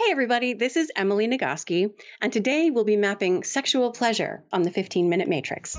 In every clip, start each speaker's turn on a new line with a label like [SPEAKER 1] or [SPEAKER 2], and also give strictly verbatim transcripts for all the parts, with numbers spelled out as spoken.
[SPEAKER 1] Hi, everybody. This is Emily Nagoski, and today we'll be mapping sexual pleasure on the fifteen-minute matrix.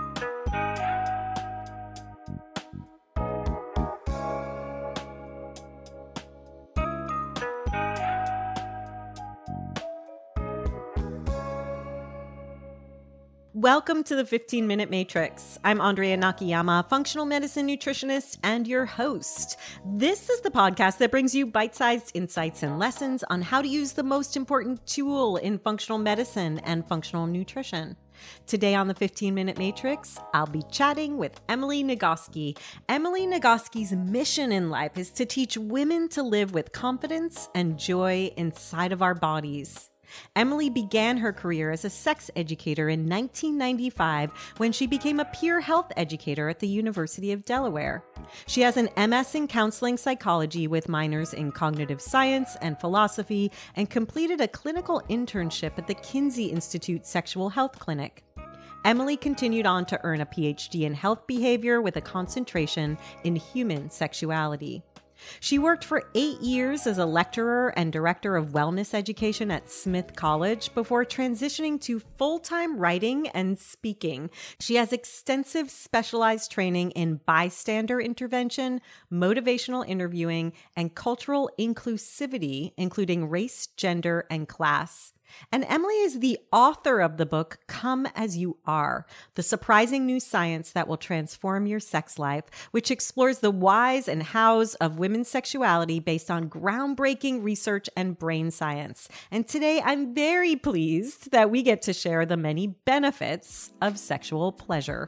[SPEAKER 2] Welcome to the fifteen-minute matrix. I'm Andrea Nakayama, functional medicine nutritionist and your host. This is the podcast that brings you bite-sized insights and lessons on how to use the most important tool in functional medicine and functional nutrition. Today on the fifteen-minute matrix, I'll be chatting with Emily Nagoski. Emily Nagoski's mission in life is to teach women to live with confidence and joy inside of our bodies. Emily began her career as a sex educator in nineteen ninety-five when she became a peer health educator at the University of Delaware. She has an M S in counseling psychology with minors in cognitive science and philosophy and completed a clinical internship at the Kinsey Institute Sexual Health Clinic. Emily continued on to earn a P H D in health behavior with a concentration in human sexuality. She worked for eight years as a lecturer and director of wellness education at Smith College before transitioning to full-time writing and speaking. She has extensive specialized training in bystander intervention, motivational interviewing, and cultural inclusivity, including race, gender, and class. And Emily is the author of the book, Come As You Are, the surprising new science that will transform your sex life, which explores the whys and hows of women's sexuality based on groundbreaking research and brain science. And today, I'm very pleased that we get to share the many benefits of sexual pleasure.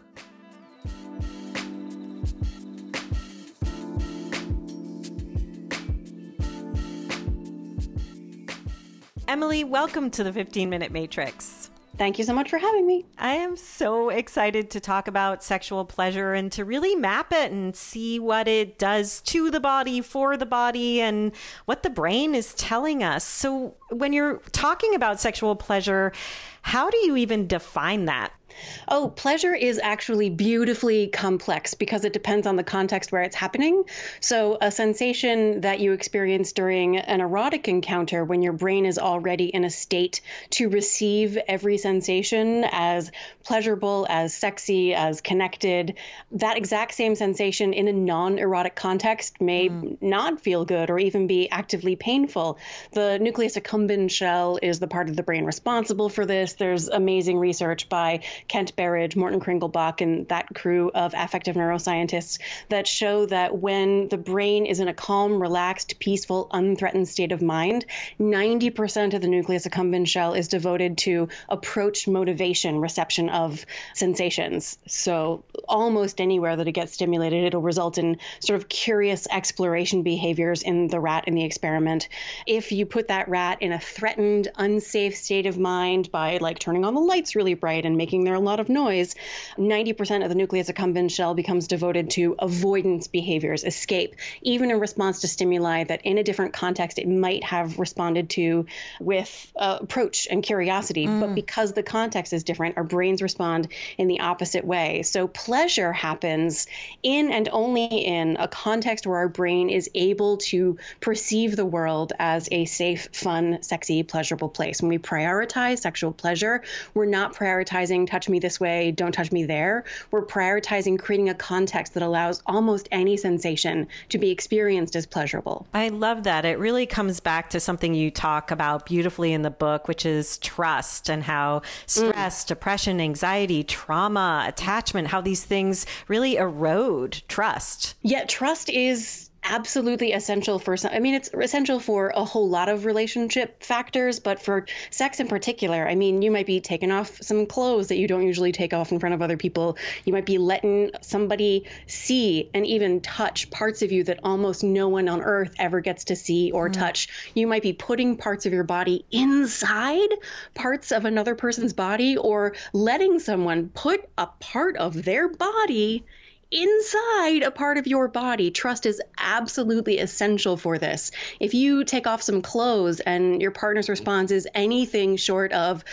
[SPEAKER 2] Emily, welcome to the fifteen-minute matrix.
[SPEAKER 1] Thank you so much for having me.
[SPEAKER 2] I am so excited to talk about sexual pleasure and to really map it and see what it does to the body, for the body, and what the brain is telling us. So when you're talking about sexual pleasure, how do you even define that?
[SPEAKER 1] Oh, pleasure is actually beautifully complex because it depends on the context where it's happening. So a sensation that you experience during an erotic encounter when your brain is already in a state to receive every sensation as pleasurable, as sexy, as connected, that exact same sensation in a non-erotic context may mm. not feel good or even be actively painful. The nucleus accumbens shell is the part of the brain responsible for this. There's amazing research by Kent Berridge, Morton Kringelbach, and that crew of affective neuroscientists that show that when the brain is in a calm, relaxed, peaceful, unthreatened state of mind, ninety percent of the nucleus accumbens shell is devoted to approach motivation, reception of sensations. So almost anywhere that it gets stimulated, it'll result in sort of curious exploration behaviors in the rat in the experiment. If you put that rat in a threatened, unsafe state of mind by like turning on the lights really bright and making their a lot of noise, ninety percent of the nucleus accumbens shell becomes devoted to avoidance behaviors, escape, even in response to stimuli that in a different context it might have responded to with uh, approach and curiosity. Mm. But because the context is different, our brains respond in the opposite way. So pleasure happens in and only in a context where our brain is able to perceive the world as a safe, fun, sexy, pleasurable place. When we prioritize sexual pleasure, we're not prioritizing touch me this way, don't touch me there. We're prioritizing creating a context that allows almost any sensation to be experienced as pleasurable.
[SPEAKER 2] I love that. It really comes back to something you talk about beautifully in the book, which is trust and how stress, mm. depression, anxiety, trauma, attachment, how these things really erode trust.
[SPEAKER 1] Yeah, trust is absolutely essential for some, I mean, it's essential for a whole lot of relationship factors, but for sex in particular, I mean, you might be taking off some clothes that you don't usually take off in front of other people. You might be letting somebody see and even touch parts of you that almost no one on earth ever gets to see or mm. touch. You might be putting parts of your body inside parts of another person's body or letting someone put a part of their body inside a part of your body. Trust is absolutely essential for this. If you take off some clothes and your partner's response is anything short of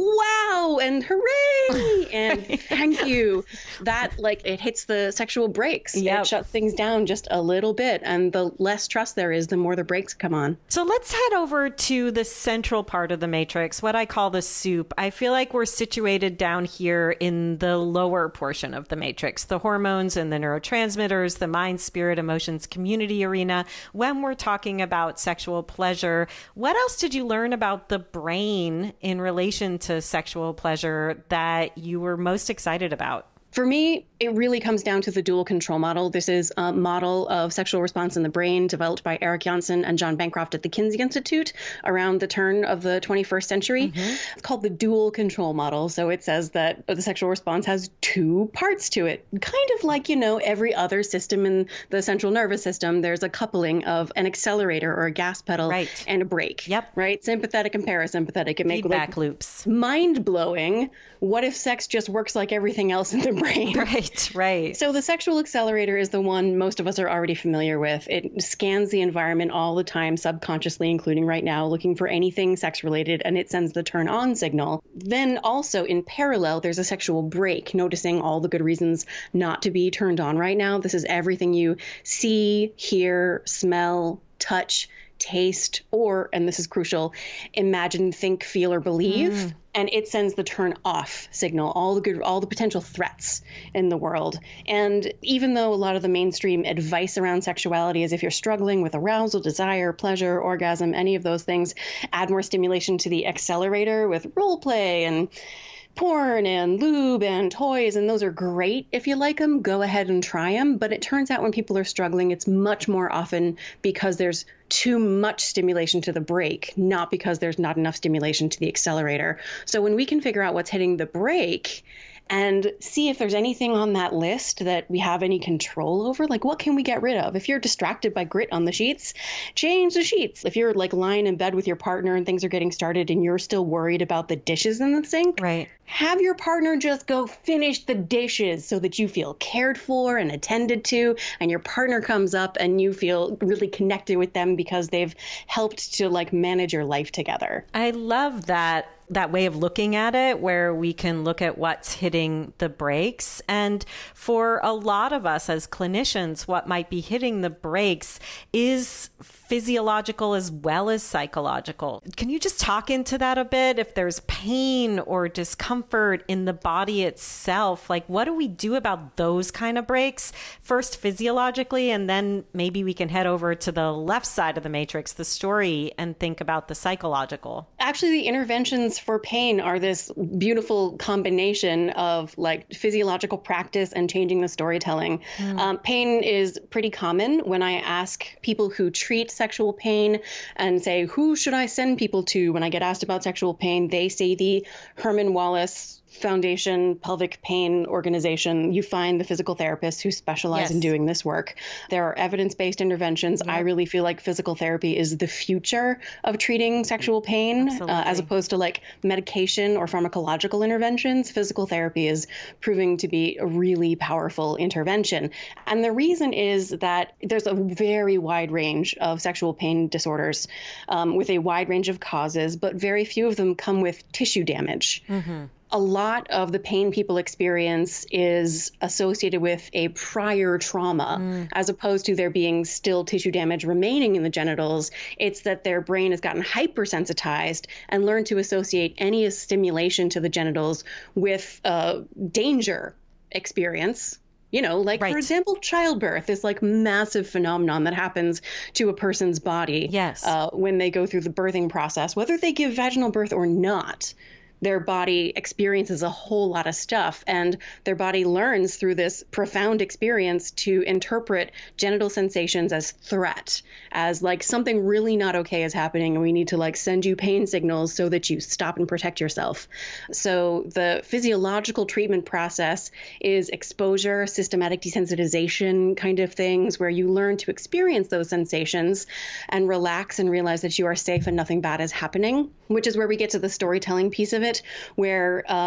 [SPEAKER 1] wow and hooray and thank you, that like it hits the sexual brakes. Yep. It shuts things down just a little bit. And the less trust there is, the more the brakes come on.
[SPEAKER 2] So let's head over to the central part of the matrix, what I call the soup. I feel like we're situated down here in the lower portion of the matrix, the hormones and the neurotransmitters, the mind, spirit, emotions, community arena. When we're talking about sexual pleasure, what else did you learn about the brain in relation to sexual pleasure that you were most excited about?
[SPEAKER 1] For me, it really comes down to the dual control model. This is a model of sexual response in the brain developed by Eric Janssen and John Bancroft at the Kinsey Institute around the turn of the twenty-first century. Mm-hmm. It's called the dual control model. So it says that the sexual response has two parts to it, kind of like, you know, every other system in the central nervous system. There's a coupling of an accelerator or a gas pedal right. and a brake.
[SPEAKER 2] Yep.
[SPEAKER 1] Right. Sympathetic and parasympathetic. It makes
[SPEAKER 2] feedback
[SPEAKER 1] like,
[SPEAKER 2] loops.
[SPEAKER 1] Mind blowing. What if sex just works like everything else in the brain?
[SPEAKER 2] Right, right.
[SPEAKER 1] So the sexual accelerator is the one most of us are already familiar with. It scans the environment all the time, subconsciously, including right now, looking for anything sex related, and it sends the turn on signal. Then also in parallel, there's a sexual brake, noticing all the good reasons not to be turned on right now. This is everything you see, hear, smell, touch, taste, or, and this is crucial, imagine, think, feel, or believe. Mm. And it sends the turn off signal, all the good, all the potential threats in the world. And even though a lot of the mainstream advice around sexuality is if you're struggling with arousal, desire, pleasure, orgasm, any of those things, add more stimulation to the accelerator with role play and porn and lube and toys, and those are great. If you like them, go ahead and try them. But it turns out when people are struggling, it's much more often because there's too much stimulation to the brake, not because there's not enough stimulation to the accelerator. So when we can figure out what's hitting the brake and see if there's anything on that list that we have any control over, like what can we get rid of? If you're distracted by grit on the sheets, change the sheets. If you're like lying in bed with your partner and things are getting started and you're still worried about the dishes in the sink,
[SPEAKER 2] right,
[SPEAKER 1] have your partner just go finish the dishes so that you feel cared for and attended to, and your partner comes up and you feel really connected with them because they've helped to like manage your life together.
[SPEAKER 2] I love that. that way of looking at it, where we can look at what's hitting the brakes. And for a lot of us as clinicians, what might be hitting the brakes is physiological as well as psychological. Can you just talk into that a bit? If there's pain or discomfort in the body itself, like what do we do about those kind of brakes? First physiologically, and then maybe we can head over to the left side of the matrix, the story, and think about the psychological.
[SPEAKER 1] Actually, the interventions for pain are this beautiful combination of like physiological practice and changing the storytelling. Mm. Um, pain is pretty common. When I ask people who treat sexual pain and say, who should I send people to when I get asked about sexual pain, they say the Herman Wallace Foundation Pelvic Pain Organization. You find the physical therapists who specialize yes. in doing this work. There are evidence-based interventions. Yeah. I really feel like physical therapy is the future of treating sexual pain, uh, as opposed to like medication or pharmacological interventions. Physical therapy is proving to be a really powerful intervention. And the reason is that there's a very wide range of sexual pain disorders um, with a wide range of causes, but very few of them come with tissue damage. Mm-hmm. A lot of the pain people experience is associated with a prior trauma, mm. as opposed to there being still tissue damage remaining in the genitals. It's that their brain has gotten hypersensitized and learned to associate any stimulation to the genitals with uh, danger experience. You know, like, right. for example, childbirth is like massive phenomenon that happens to a person's body
[SPEAKER 2] yes.
[SPEAKER 1] uh, when they go through the birthing process, whether they give vaginal birth or not. Their body experiences a whole lot of stuff, and their body learns through this profound experience to interpret genital sensations as threat, as like something really not okay is happening, and we need to like send you pain signals so that you stop and protect yourself. So the physiological treatment process is exposure, systematic desensitization kind of things where you learn to experience those sensations and relax and realize that you are safe and nothing bad is happening, which is where we get to the storytelling piece of it. It, where uh,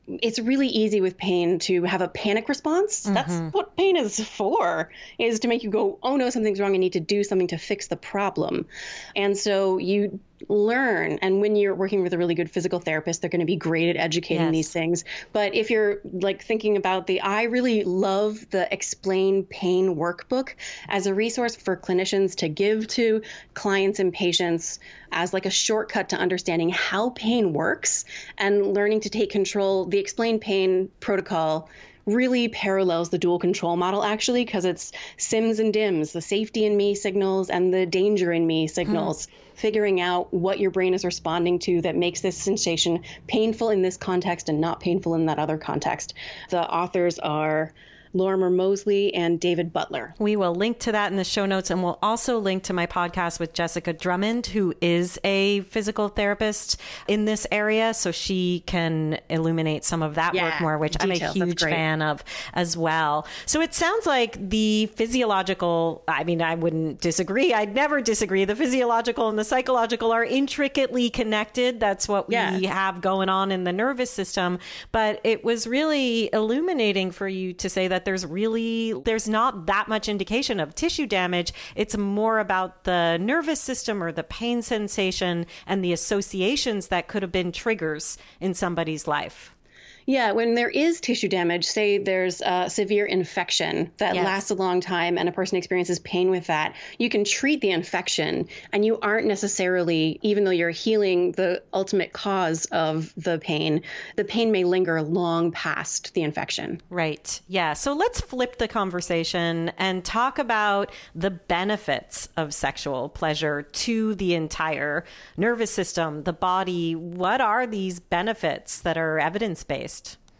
[SPEAKER 1] it's really easy with pain to have a panic response. Mm-hmm. That's what pain is for, is to make you go, oh no, something's wrong. I need to do something to fix the problem. And so you learn. And when you're working with a really good physical therapist, they're going to be great at educating yes. these things. But if you're like thinking about the, I really love the Explain Pain workbook as a resource for clinicians to give to clients and patients as like a shortcut to understanding how pain works and learning to take control. The Explain Pain protocol really parallels the dual control model, actually, because it's SIMS and DIMS, the safety in me signals and the danger in me signals, hmm. figuring out what your brain is responding to that makes this sensation painful in this context and not painful in that other context. The authors are Lorimer Moseley and David Butler.
[SPEAKER 2] We will link to that in the show notes, and we'll also link to my podcast with Jessica Drummond, who is a physical therapist in this area, so she can illuminate some of that yeah, work more, which details. I'm a huge fan of as well. So it sounds like the physiological, I mean, I wouldn't disagree. I'd never disagree. The physiological and the psychological are intricately connected. That's what we yeah. have going on in the nervous system. But it was really illuminating for you to say that there's really, there's not that much indication of tissue damage. It's more about the nervous system or the pain sensation and the associations that could have been triggers in somebody's life.
[SPEAKER 1] Yeah, when there is tissue damage, say there's a severe infection that yes. lasts a long time and a person experiences pain with that, you can treat the infection and you aren't necessarily, even though you're healing the ultimate cause of the pain, the pain may linger long past the infection.
[SPEAKER 2] Right. Yeah. So let's flip the conversation and talk about the benefits of sexual pleasure to the entire nervous system, the body. What are these benefits that are evidence-based?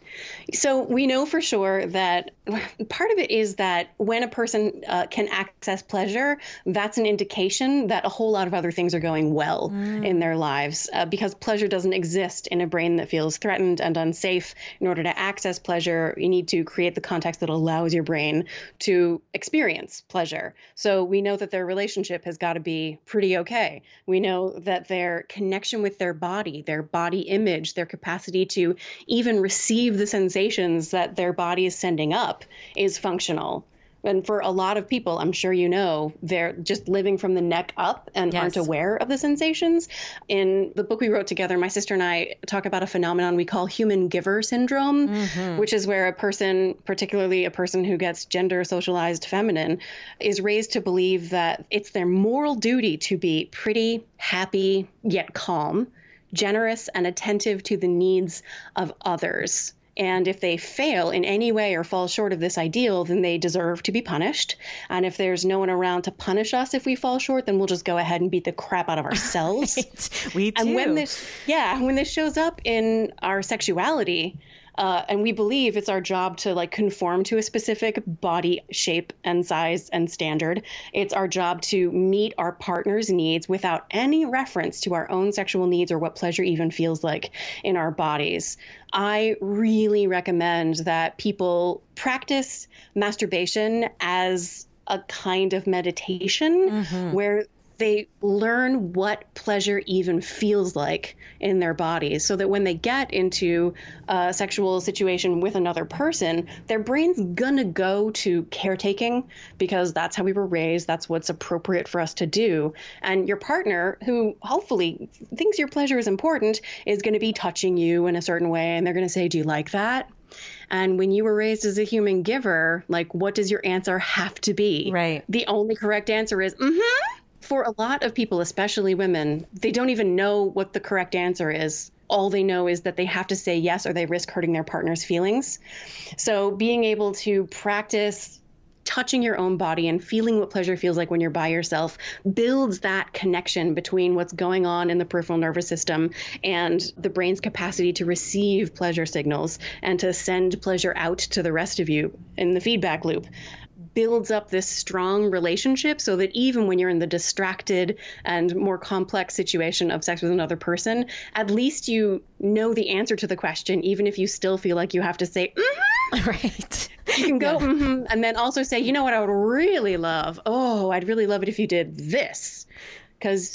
[SPEAKER 1] So we know for sure that part of it is that when a person uh, can access pleasure, that's an indication that a whole lot of other things are going well mm. in their lives, uh, because pleasure doesn't exist in a brain that feels threatened and unsafe. In order to access pleasure, you need to create the context that allows your brain to experience pleasure. So we know that their relationship has got to be pretty okay. We know that their connection with their body, their body image, their capacity to even receive the sensations that their body is sending up is functional. And for a lot of people, I'm sure you know, they're just living from the neck up and yes. aren't aware of the sensations. In the book we wrote together, my sister and I talk about a phenomenon we call human giver syndrome, mm-hmm. which is where a person, particularly a person who gets gender socialized feminine, is raised to believe that it's their moral duty to be pretty, happy, yet calm, generous, and attentive to the needs of others. And if they fail in any way or fall short of this ideal, then they deserve to be punished. And if there's no one around to punish us if we fall short, then we'll just go ahead and beat the crap out of ourselves.
[SPEAKER 2] Right. We do.
[SPEAKER 1] And when this, yeah, when this shows up in our sexuality, Uh, and we believe it's our job to like conform to a specific body shape and size and standard. It's our job to meet our partner's needs without any reference to our own sexual needs or what pleasure even feels like in our bodies. I really recommend that people practice masturbation as a kind of meditation mm-hmm. where they learn what pleasure even feels like in their bodies, so that when they get into a sexual situation with another person, their brain's gonna go to caretaking because that's how we were raised. That's what's appropriate for us to do. And your partner, who hopefully thinks your pleasure is important, is going to be touching you in a certain way. And they're going to say, do you like that? And when you were raised as a human giver, like, what does your answer have to be?
[SPEAKER 2] Right.
[SPEAKER 1] The only correct answer is, mm-hmm. For a lot of people, especially women, they don't even know what the correct answer is. All they know is that they have to say yes or they risk hurting their partner's feelings. So being able to practice touching your own body and feeling what pleasure feels like when you're by yourself builds that connection between what's going on in the peripheral nervous system and the brain's capacity to receive pleasure signals and to send pleasure out to the rest of you in the feedback loop. Builds up this strong relationship so that even when you're in the distracted and more complex situation of sex with another person, at least you know the answer to the question, even if you still feel like you have to say, mm-hmm.
[SPEAKER 2] Right.
[SPEAKER 1] You can go, yeah. mm-hmm, and then also say, you know what I would really love? Oh, I'd really love it if you did this. Because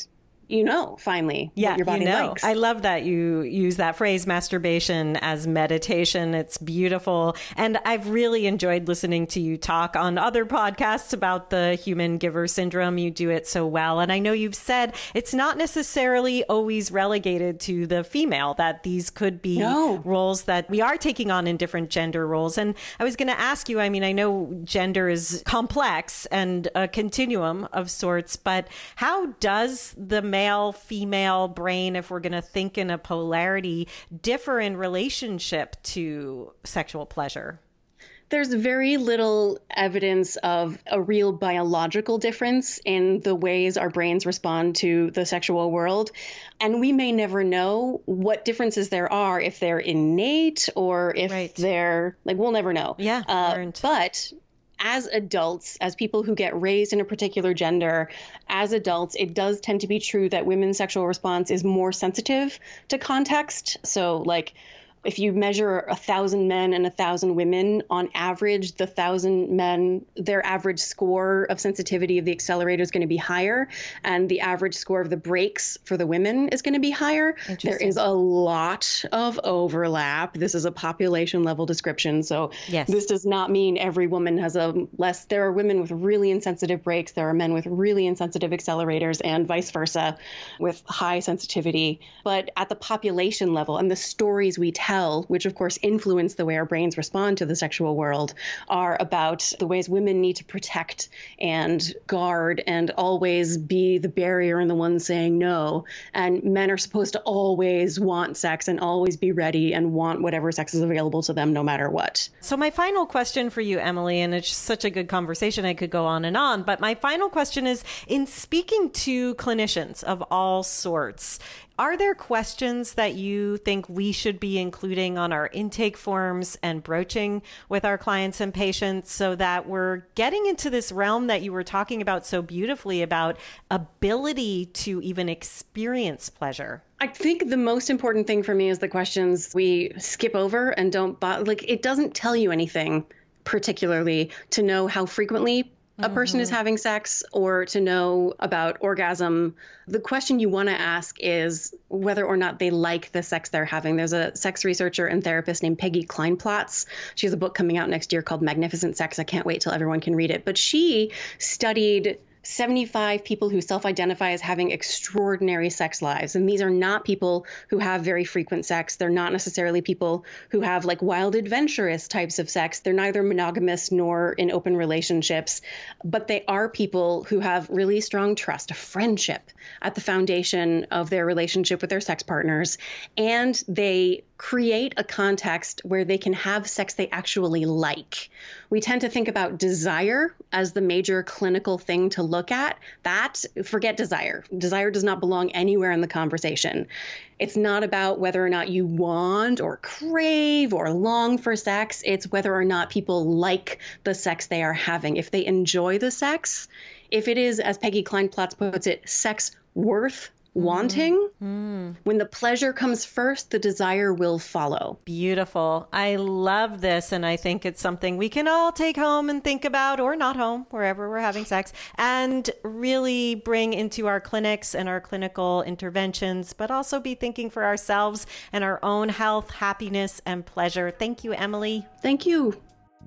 [SPEAKER 1] you know, finally,
[SPEAKER 2] yeah,
[SPEAKER 1] what your body
[SPEAKER 2] you know.
[SPEAKER 1] likes.
[SPEAKER 2] I love that you use that phrase, masturbation as meditation. It's beautiful. And I've really enjoyed listening to you talk on other podcasts about the human giver syndrome. You do it so well. And I know you've said it's not necessarily always relegated to the female, that these could be
[SPEAKER 1] no.
[SPEAKER 2] roles that we are taking on in different gender roles. And I was going to ask you, I mean, I know gender is complex and a continuum of sorts, but how does the male male, female brain, if we're going to think in a polarity, differ in relationship to sexual pleasure?
[SPEAKER 1] There's very little evidence of a real biological difference in the ways our brains respond to the sexual world. And we may never know what differences there are, if they're innate or if right. they're like, we'll never know.
[SPEAKER 2] Yeah.
[SPEAKER 1] Uh, but as adults, as people who get raised in a particular gender, as adults, it does tend to be true that women's sexual response is more sensitive to context. So like if you measure a thousand men and a thousand women, on average, the thousand men, their average score of sensitivity of the accelerator is going to be higher, and the average score of the brakes for the women is going to be higher. There is a lot of overlap. This is a population level description. So yes. This does not mean every woman has a less. There are women with really insensitive brakes. There are men with really insensitive accelerators, and vice versa with high sensitivity. But at the population level and the stories we tell, which of course influence the way our brains respond to the sexual world, are about the ways women need to protect and guard and always be the barrier and the one saying no. And men are supposed to always want sex and always be ready and want whatever sex is available to them no matter what.
[SPEAKER 2] So my final question for you, Emily, and it's such a good conversation, I could go on and on, but my final question is, in speaking to clinicians of all sorts, are there questions that you think we should be including on our intake forms and broaching with our clients and patients so that we're getting into this realm that you were talking about so beautifully about ability to even experience pleasure?
[SPEAKER 1] I think the most important thing for me is the questions we skip over and don't, like, it doesn't tell you anything particularly to know how frequently a person mm-hmm. is having sex or to know about orgasm. The question you want to ask is whether or not they like the sex they're having. There's a sex researcher and therapist named Peggy Kleinplatz. She has a book coming out next year called Magnificent Sex. I can't wait till everyone can read it. But she studied seventy-five people who self-identify as having extraordinary sex lives. And these are not people who have very frequent sex. They're not necessarily people who have like wild adventurous types of sex. They're neither monogamous nor in open relationships, but they are people who have really strong trust, a friendship at the foundation of their relationship with their sex partners. And they create a context where they can have sex they actually like. We tend to think about desire as the major clinical thing to look at. That, forget desire. Desire does not belong anywhere in the conversation. It's not about whether or not you want or crave or long for sex. It's whether or not people like the sex they are having. If they enjoy the sex, if it is, as Peggy Kleinplatz puts it, sex worth wanting, mm. when the pleasure comes first, the desire will follow.
[SPEAKER 2] Beautiful. I love this. And I think it's something we can all take home and think about, or not home, wherever we're having sex, and really bring into our clinics and our clinical interventions, but also be thinking for ourselves and our own health, happiness, and pleasure. Thank you, Emily.
[SPEAKER 1] Thank you.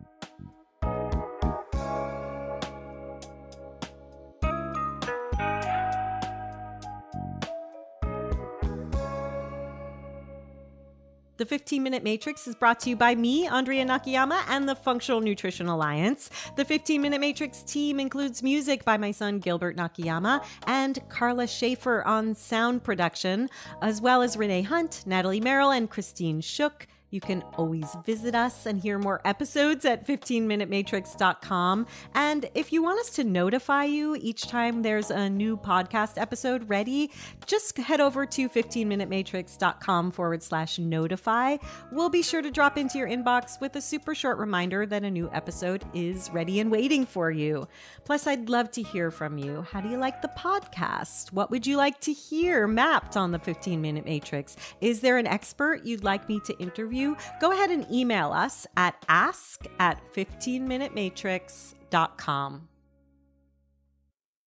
[SPEAKER 2] The fifteen minute Matrix is brought to you by me, Andrea Nakayama, and the Functional Nutrition Alliance. The fifteen minute Matrix team includes music by my son, Gilbert Nakayama, and Carla Schaefer on sound production, as well as Renee Hunt, Natalie Merrill, and Christine Shook. You can always visit us and hear more episodes at fifteen minute matrix dot com. And if you want us to notify you each time there's a new podcast episode ready, just head over to fifteen minute matrix dot com forward slash notify. We'll be sure to drop into your inbox with a super short reminder that a new episode is ready and waiting for you. Plus, I'd love to hear from you. How do you like the podcast? What would you like to hear mapped on the fifteen minute Matrix? Is there an expert you'd like me to interview? Go ahead and email us at ask at fifteen minute matrix dot com.